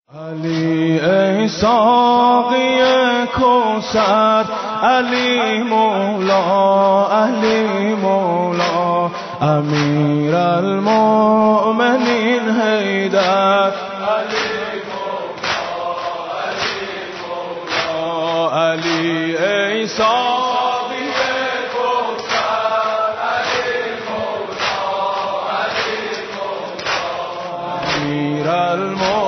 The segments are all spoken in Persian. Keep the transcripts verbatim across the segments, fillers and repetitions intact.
علی ای ساقی کوثر، علی مولا، علی مولا، امیر المؤمنین حیدر، علی مولا، علی مولا، علی ای ساقی کوثر، علی مولا، علی مولا، امیر المؤمنین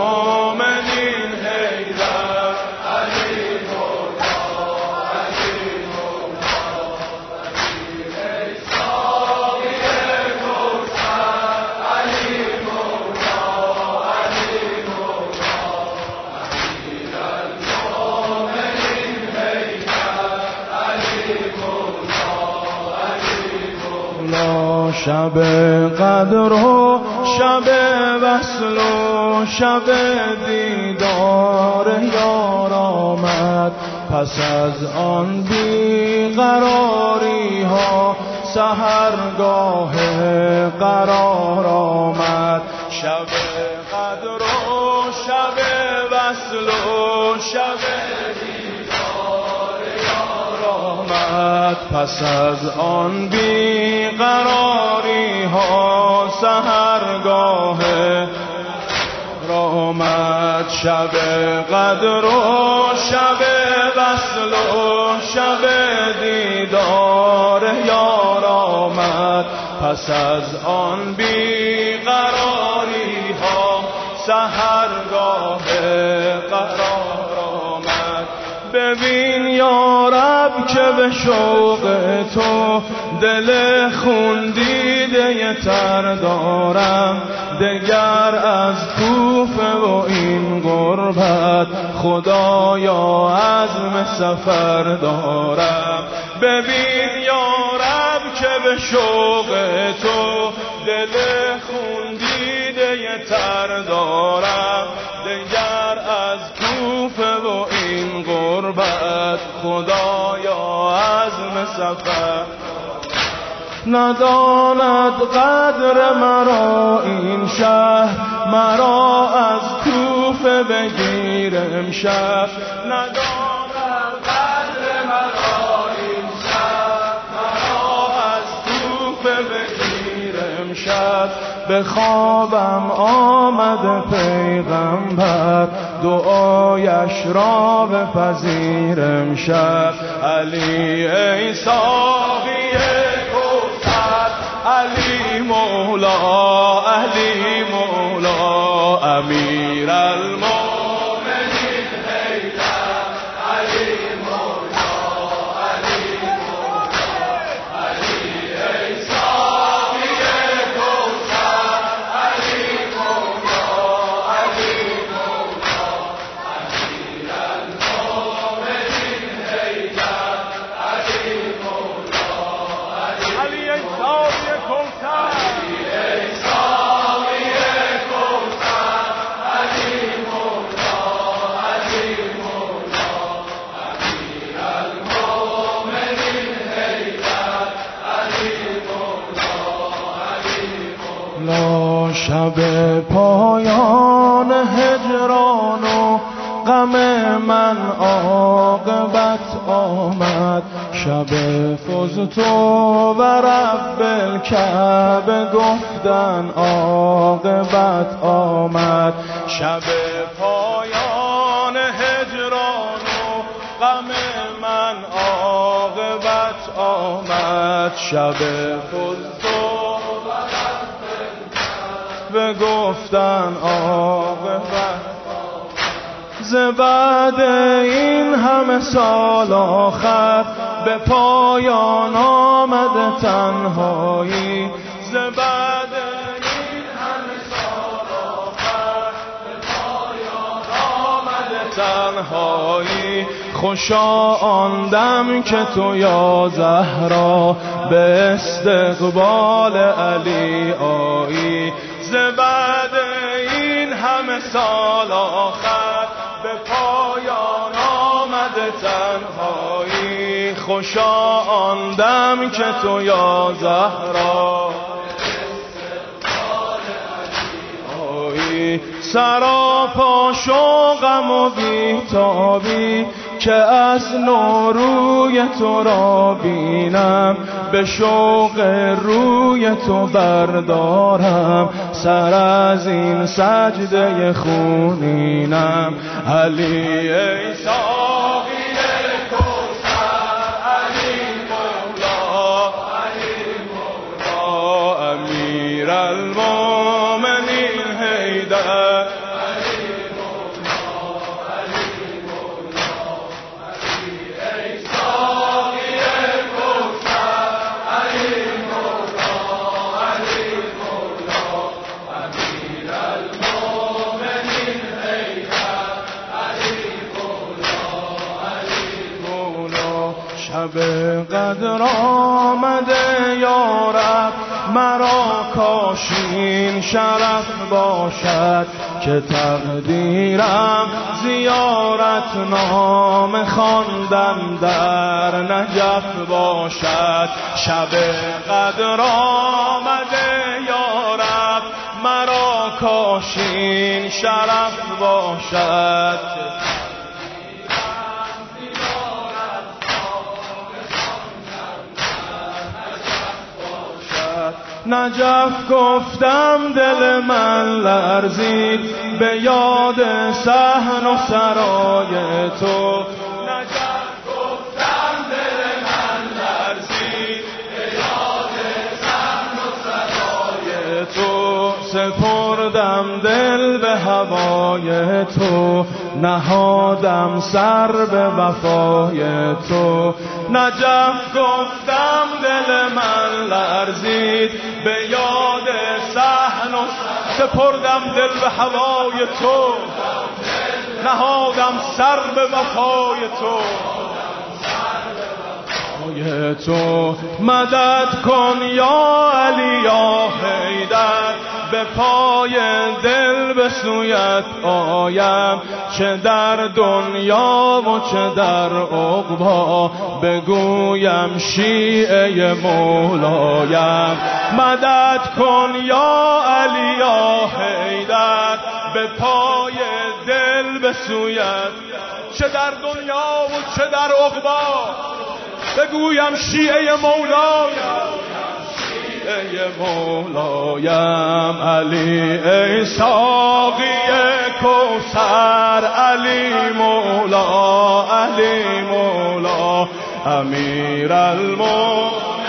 شب قدر و شب وصل و شب دیدار یار آمد، پس از آن بیقراری ها سحرگاه قرار آمد. شب قدر و شب وصل و شب دیدار یار آمد، پس از آن بیقراری ها سحرگاه آمد. شب قدر و شب وصل و شب دیدار یار آمد، پس از آن بیقراری ها سحرگاه قرار آمد. ببین یا رب که به شوق تو دل خون دیده تر دارم، دگر از کوفه و این غربت خدایا عزم سفر دارم. ببین یا رب که به شوق تو دل خون دیده تر دارم، دگر از کوفه و این غربت خدایا عزم سفر. نداند قدر مرا این شهر، مرا از کوفه بگیر امشب. نداند قدر مرا این شهر، مرا از کوفه بگیر امشب. به خوابم آمد پیغمبر، دعایش را بپذیر امشب. علی ای ساقی کوثر، علی مولا، علی مولا، امیر المؤمنین حیدر، علی مولا، علی مولا، علی ای ساقی کوثر، علی مولا، علی مولا، امیر المؤمنین حیدر، علی مولا، علی ای ساقی کوثر، علی ای ساقی کوثر، علی مولا، علی مولا، امیر المؤمنین حیدر، علی مولا، علی مولا. شب پایان هجران و غم من عاقبت آمد، شب فزت و رب الکعبه گفتن عاقبت آمد. شب پایان هجران و غم من عاقبت آمد، شب فزت و رب الکعبه گفتن عاقبت. ز بعد این همه سال آخر به پایان آمد تنهایی، ز بعد این همه سال آخر به پایان آمد تنهایی. خوشا آن دم که تو یا زهرا به استقبال علی آیی، ز بعد این همه سال آخر به پایان آمد تنهایی. خوشا آن دم که تو یا زهرا سراپا شد غم و بیتابی که از نوروی تو را بینم، به شوق روی تو بردارم سر از این سجده خونینم. علی ای ساقی کوثر، علی مولا، علی مولا، امیر المومنین حیدر، شب قدر آمده یارب، مرا کاشین شرف باشد که تقدیرم زیارت نام خواندن در نجف باشد. شب قدر آمده یارب، مرا کاشین شرف باشد. نجف گفتم دل من لرزید به یاد صحن و سرای تو. نجف گفتم دل من لرزید به یاد صحن و سرای تو. سپردم دل به هوای تو، نهادم سر به وفای تو. نجف گفتم دل من لرزید به یاد صحن و سپردم دل به هوای تو، نهادم سر به وفای تو. تو مدد کن یا علی یا حیدر، به پای دل به سویت آیم، چه در دنیا و چه در عقبا بگویم شیعه مولایم. مدد کن یا علی یا حیدر، به پای دل به سویت، چه در دنیا و چه در عقبا بگویم شیعه مولایم، شیعه مولایم. علی ای ساقی کوثر، علی مولا، علی مولا، امیر المومنین.